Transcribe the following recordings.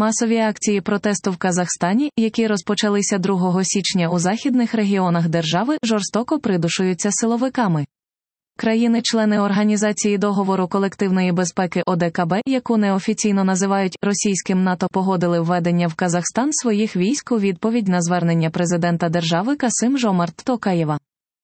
Масові акції протесту в Казахстані, які розпочалися 2 січня у західних регіонах держави, жорстоко придушуються силовиками. Країни-члени Організації договору колективної безпеки ОДКБ, яку неофіційно називають російським НАТО, погодили введення в Казахстан своїх військ у відповідь на звернення президента держави Касим-Жомарт Токаєва.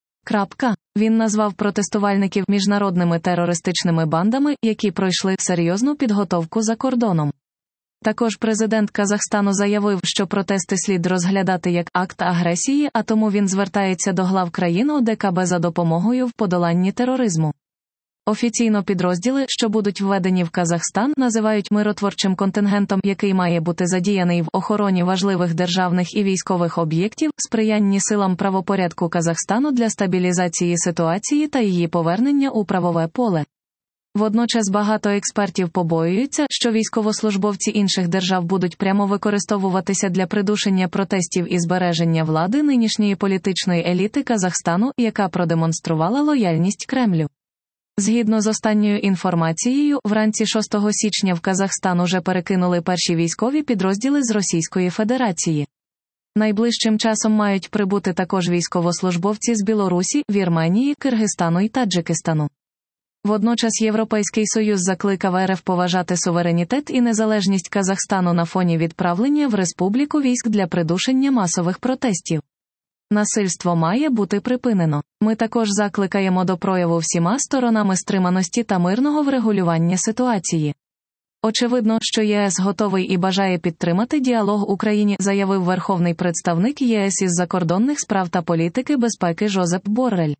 Він назвав протестувальників міжнародними терористичними бандами, які пройшли серйозну підготовку за кордоном. Також президент Казахстану заявив, що протести слід розглядати як акт агресії, а тому він звертається до глав країн ОДКБ за допомогою в подоланні тероризму. Офіційно підрозділи, що будуть введені в Казахстан, називають миротворчим контингентом, який має бути задіяний в охороні важливих державних і військових об'єктів, сприянні силам правопорядку Казахстану для стабілізації ситуації та її повернення у правове поле. Водночас багато експертів побоюються, що військовослужбовці інших держав будуть прямо використовуватися для придушення протестів і збереження влади нинішньої політичної еліти Казахстану, яка продемонструвала лояльність Кремлю. Згідно з останньою інформацією, вранці 6 січня в Казахстан уже перекинули перші військові підрозділи з Російської Федерації. Найближчим часом мають прибути також військовослужбовці з Білорусі, Вірменії, Киргизстану і Таджикистану. Водночас Європейський Союз закликав РФ поважати суверенітет і незалежність Казахстану на фоні відправлення в республіку військ для придушення масових протестів. Насильство має бути припинено. Ми також закликаємо до прояву всіма сторонами стриманості та мирного врегулювання ситуації. Очевидно, що ЄС готовий і бажає підтримати діалог Україні, заявив верховний представник ЄС із закордонних справ та політики безпеки Жозеп Боррель.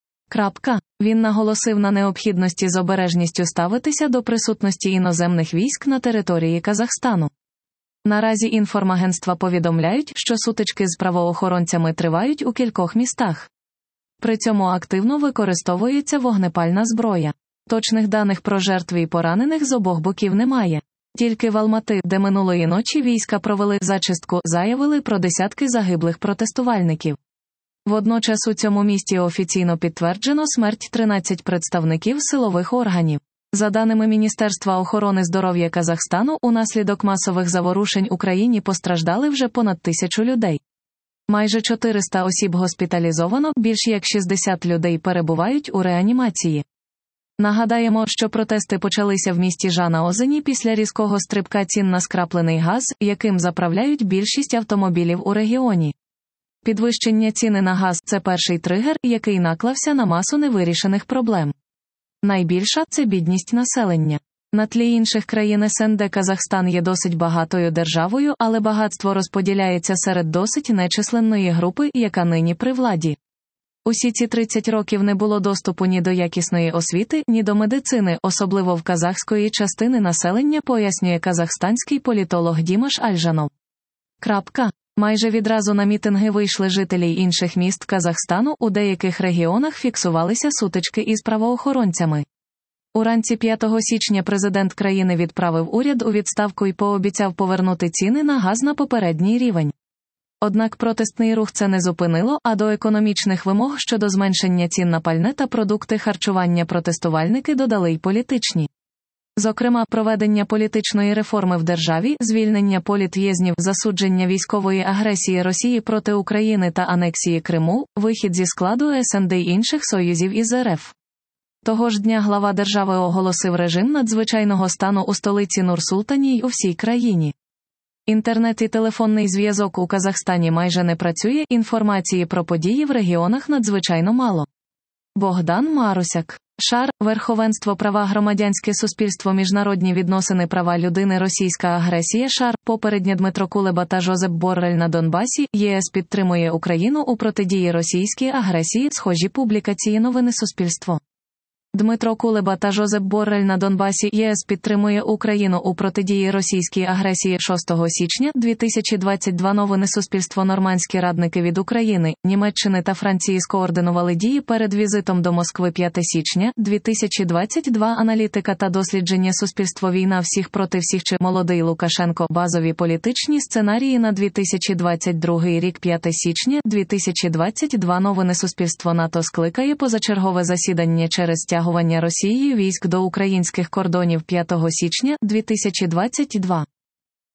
Він наголосив на необхідності з обережністю ставитися до присутності іноземних військ на території Казахстану. Наразі інформагентства повідомляють, що сутички з правоохоронцями тривають у кількох містах. При цьому активно використовується вогнепальна зброя. Точних даних про жертв і поранених з обох боків немає. Тільки в Алмати, де минулої ночі війська провели зачистку, заявили про десятки загиблих протестувальників. Водночас у цьому місті офіційно підтверджено смерть 13 представників силових органів. За даними Міністерства охорони здоров'я Казахстану, унаслідок масових заворушень у країні постраждали вже понад 1000 людей. Майже 400 осіб госпіталізовано, більш як 60 людей перебувають у реанімації. Нагадаємо, що протести почалися в місті Жана-Озені після різкого стрибка цін на скраплений газ, яким заправляють більшість автомобілів у регіоні. Підвищення ціни на газ – це перший тригер, який наклався на масу невирішених проблем. Найбільша – це бідність населення. На тлі інших країн СНД Казахстан є досить багатою державою, але багатство розподіляється серед досить нечисленної групи, яка нині при владі. Усі ці 30 років не було доступу ні до якісної освіти, ні до медицини, особливо в казахської частини населення, пояснює казахстанський політолог Дімаш Альжанов. Майже відразу на мітинги вийшли жителі інших міст Казахстану, у деяких регіонах фіксувалися сутички із правоохоронцями. Уранці 5 січня президент країни відправив уряд у відставку і пообіцяв повернути ціни на газ на попередній рівень. Однак протестний рух це не зупинило, а до економічних вимог щодо зменшення цін на пальне та продукти харчування протестувальники додали й політичні. Зокрема, проведення політичної реформи в державі, звільнення політв'язнів, засудження військової агресії Росії проти України та анексії Криму, вихід зі складу СНД й інших союзів із РФ. Того ж дня глава держави оголосив режим надзвичайного стану у столиці Нур-Султані й у всій країні. Інтернет і телефонний зв'язок у Казахстані майже не працює, інформації про події в регіонах надзвичайно мало. Богдан Марусяк. Шар, верховенство права, громадянське суспільство, міжнародні відносини, права людини, російська агресія. Шар, попереднє Дмитро Кулеба та Жозеп Боррель на Донбасі. ЄС підтримує Україну у протидії російській агресії. Схожі публікації. Новини Суспільство. Дмитро Кулеба та Жозеп Боррель на Донбасі. ЄС підтримує Україну у протидії російській агресії. 6 січня 2022. Новини Суспільство. Нормандські радники від України, Німеччини та Франції скоординували дії перед візитом до Москви. 5 січня 2022. Аналітика та дослідження. Суспільство. Війна всіх проти всіх чи молодий Лукашенко. Базові політичні сценарії на 2022 рік. 5 січня 2022. Новини Суспільство. НАТО скликає позачергове засідання через стягування Росією військ до українських кордонів. 5 січня 2022.